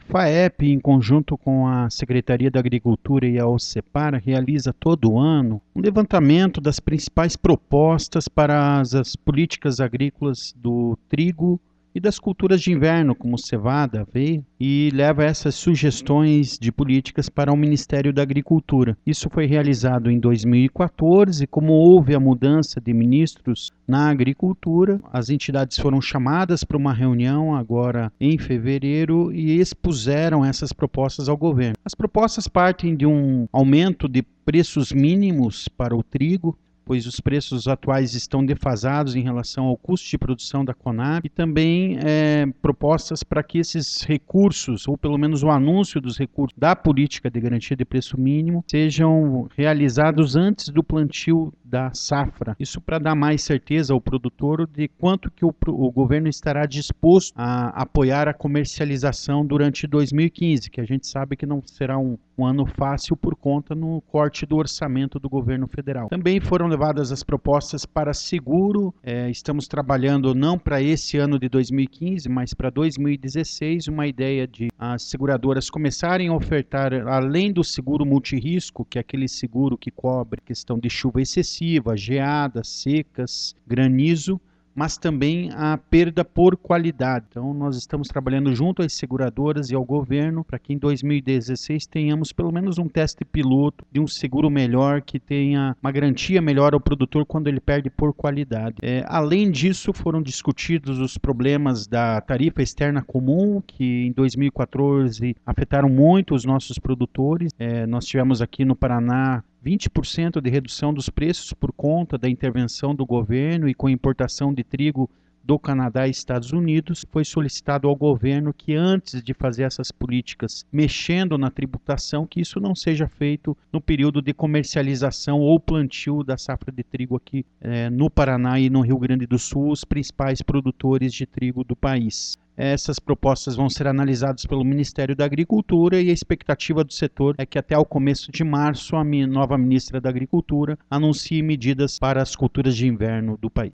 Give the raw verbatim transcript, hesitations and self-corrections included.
FAEP, em conjunto com a Secretaria da Agricultura e a OCEPAR, realiza todo ano um levantamento das principais propostas para as, as políticas agrícolas do trigo e das culturas de inverno, como cevada, aveia, e leva essas sugestões de políticas para o Ministério da Agricultura. Isso foi realizado em dois mil e quatorze, como houve a mudança de ministros na agricultura, as entidades foram chamadas para uma reunião agora em fevereiro e expuseram essas propostas ao governo. As propostas partem de um aumento de preços mínimos para o trigo, pois os preços atuais estão defasados em relação ao custo de produção da Conab, e também é, propostas para que esses recursos, ou pelo menos o anúncio dos recursos da política de garantia de preço mínimo, sejam realizados antes do plantio da safra. Isso para dar mais certeza ao produtor de quanto que o, o governo estará disposto a apoiar a comercialização durante dois mil e quinze, que a gente sabe que não será um, um ano fácil por conta no corte do orçamento do governo federal. Também foram levadas as propostas para seguro, é, estamos trabalhando não para esse ano de dois mil e quinze, mas para dois mil e dezesseis, uma ideia de as seguradoras começarem a ofertar, além do seguro multirrisco, que é aquele seguro que cobre questão de chuva excessiva, geadas, secas, granizo, mas também a perda por qualidade. Então nós estamos trabalhando junto às seguradoras e ao governo para que em dois mil e dezesseis tenhamos pelo menos um teste piloto de um seguro melhor, que tenha uma garantia melhor ao produtor quando ele perde por qualidade. É, além disso, foram discutidos os problemas da tarifa externa comum, que em dois mil e quatorze afetaram muito os nossos produtores. É, nós tivemos aqui no Paraná vinte por cento de redução dos preços por conta da intervenção do governo e com importação de trigo do Canadá e Estados Unidos. Foi solicitado ao governo que, antes de fazer essas políticas mexendo na tributação, que isso não seja feito no período de comercialização ou plantio da safra de trigo aqui eh, no Paraná e no Rio Grande do Sul, os principais produtores de trigo do país. Essas propostas vão ser analisadas pelo Ministério da Agricultura e a expectativa do setor é que até o começo de março a nova ministra da Agricultura anuncie medidas para as culturas de inverno do país.